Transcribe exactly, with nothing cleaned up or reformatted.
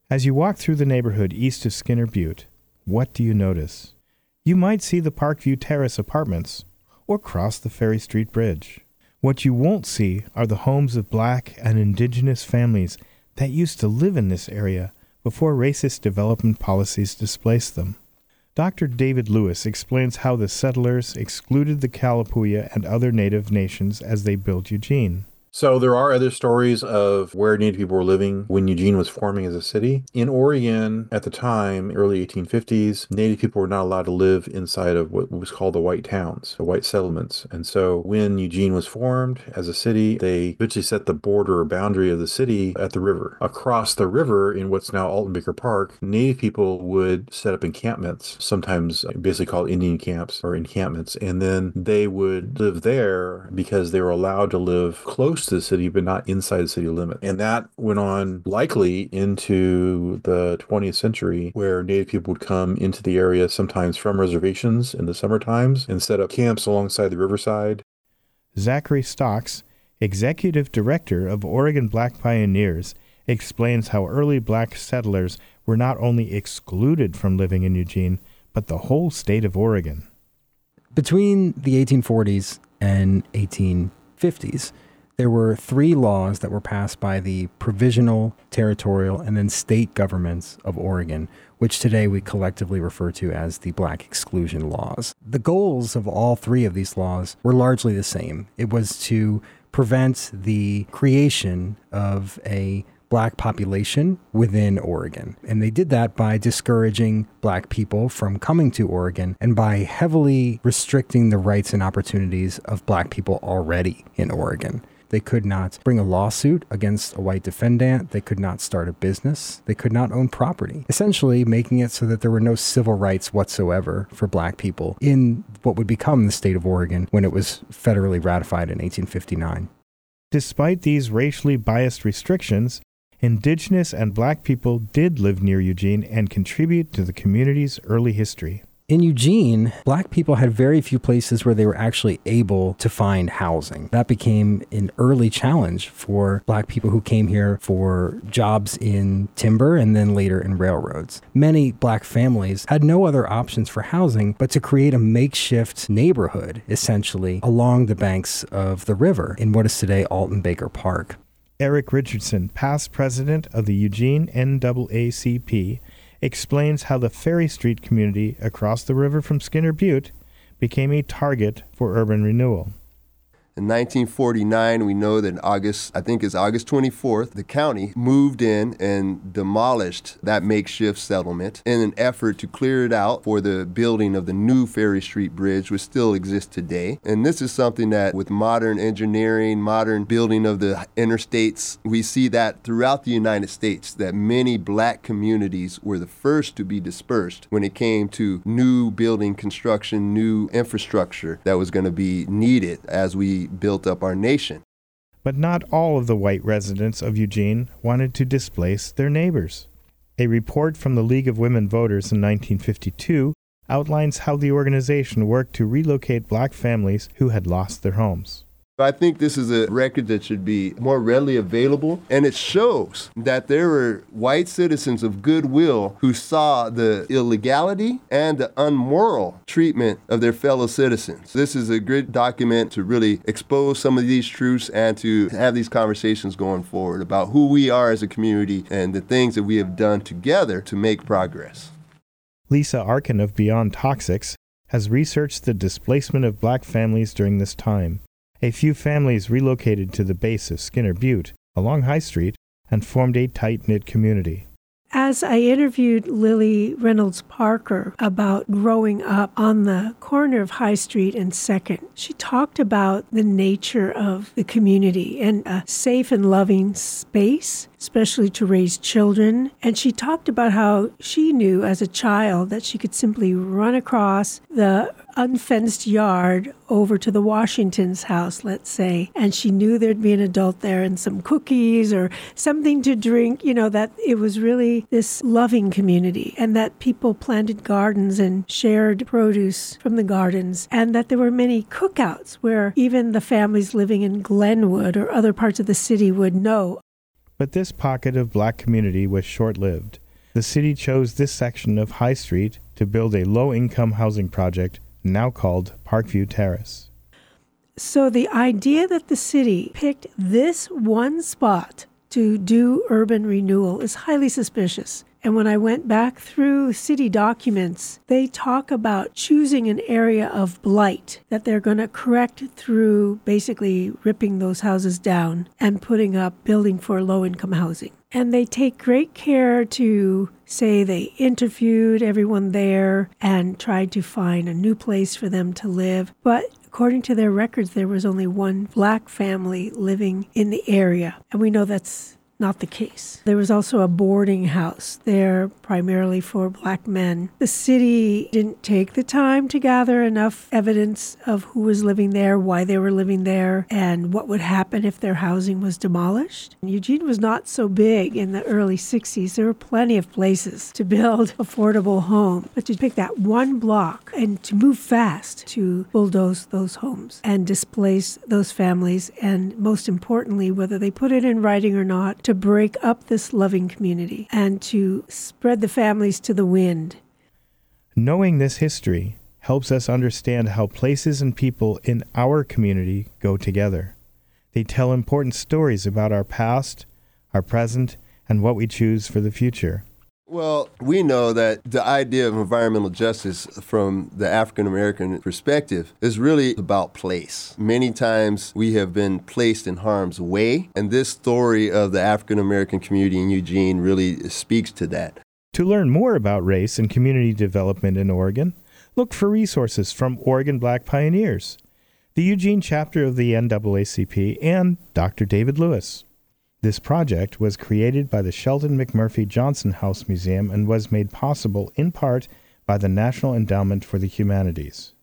As you walk through the neighborhood east of Skinner Butte, what do you notice? You might see the Parkview Terrace apartments or cross the Ferry Street Bridge. What you won't see are the homes of Black and Indigenous families that used to live in this area before racist development policies displaced them. Doctor David Lewis explains how the settlers excluded the Kalapuya and other native nations as they built Eugene. So there are other stories of where Native people were living when Eugene was forming as a city. In Oregon, at the time, early eighteen fifties, Native people were not allowed to live inside of what was called the white towns, the white settlements. And so when Eugene was formed as a city, they eventually set the border or boundary of the city at the river. Across the river in what's now Alton Baker Park, Native people would set up encampments, sometimes basically called Indian camps or encampments. And then they would live there because they were allowed to live close to the city, but not inside the city limit. And that went on likely into the twentieth century, where Native people would come into the area sometimes from reservations in the summer times and set up camps alongside the riverside. Zachary Stocks, executive director of Oregon Black Pioneers, explains how early Black settlers were not only excluded from living in Eugene, but the whole state of Oregon. Between the eighteen forties and eighteen fifties, there were three laws that were passed by the provisional, territorial, and then state governments of Oregon, which today we collectively refer to as the Black Exclusion Laws. The goals of all three of these laws were largely the same. It was to prevent the creation of a Black population within Oregon. And they did that by discouraging Black people from coming to Oregon and by heavily restricting the rights and opportunities of Black people already in Oregon. They could not bring a lawsuit against a white defendant. They could not start a business. They could not own property, essentially making it so that there were no civil rights whatsoever for Black people in what would become the state of Oregon when it was federally ratified in eighteen fifty-nine. Despite these racially biased restrictions, Indigenous and Black people did live near Eugene and contribute to the community's early history. In Eugene, Black people had very few places where they were actually able to find housing. That became an early challenge for Black people who came here for jobs in timber and then later in railroads. Many Black families had no other options for housing but to create a makeshift neighborhood, essentially, along the banks of the river in what is today Alton Baker Park. Eric Richardson, past president of the Eugene N double A C P, explains how the Ferry Street community across the river from Skinner Butte became a target for urban renewal. In nineteen forty-nine, we know that in August, I think it's August twenty-fourth, the county moved in and demolished that makeshift settlement in an effort to clear it out for the building of the new Ferry Street Bridge, which still exists today. And this is something that with modern engineering, modern building of the interstates, we see that throughout the United States, that many Black communities were the first to be dispersed when it came to new building construction, new infrastructure that was going to be needed as we built up our nation. But not all of the white residents of Eugene wanted to displace their neighbors. A report from the League of Women Voters in nineteen fifty-two outlines how the organization worked to relocate Black families who had lost their homes. I think this is a record that should be more readily available, and it shows that there were white citizens of goodwill who saw the illegality and the unmoral treatment of their fellow citizens. This is a good document to really expose some of these truths and to have these conversations going forward about who we are as a community and the things that we have done together to make progress. Lisa Arkin of Beyond Toxics has researched the displacement of Black families during this time. A few families relocated to the base of Skinner Butte along High Street and formed a tight-knit community. As I interviewed Lily Reynolds Parker about growing up on the corner of High Street and Second, she talked about the nature of the community and a safe and loving space, especially to raise children. And she talked about how she knew as a child that she could simply run across the unfenced yard over to the Washington's house, let's say, and she knew there'd be an adult there and some cookies or something to drink, you know, that it was really this loving community and that people planted gardens and shared produce from the gardens and that there were many cookouts where even the families living in Glenwood or other parts of the city would know. But this pocket of black community was short-lived. The city chose this section of High Street to build a low-income housing project now called Parkview Terrace. So the idea that the city picked this one spot to do urban renewal is highly suspicious. And when I went back through city documents, they talk about choosing an area of blight that they're going to correct through basically ripping those houses down and putting up building for low-income housing. And they take great care to say they interviewed everyone there and tried to find a new place for them to live. But according to their records, there was only one black family living in the area. And we know that's not the case. There was also a boarding house there primarily for black men. The city didn't take the time to gather enough evidence of who was living there, why they were living there, and what would happen if their housing was demolished. Eugene was not so big in the early sixties. There were plenty of places to build affordable homes, but to pick that one block and to move fast to bulldoze those homes and displace those families, and most importantly, whether they put it in writing or not, to break up this loving community and to spread the families to the wind. Knowing this history helps us understand how places and people in our community go together. They tell important stories about our past, our present, and what we choose for the future. Well, we know that the idea of environmental justice from the African American perspective is really about place. Many times we have been placed in harm's way, and this story of the African American community in Eugene really speaks to that. To learn more about race and community development in Oregon, look for resources from Oregon Black Pioneers, the Eugene chapter of the N double A C P, and Doctor David Lewis. This project was created by the Sheldon McMurphy Johnson House Museum and was made possible in part by the National Endowment for the Humanities.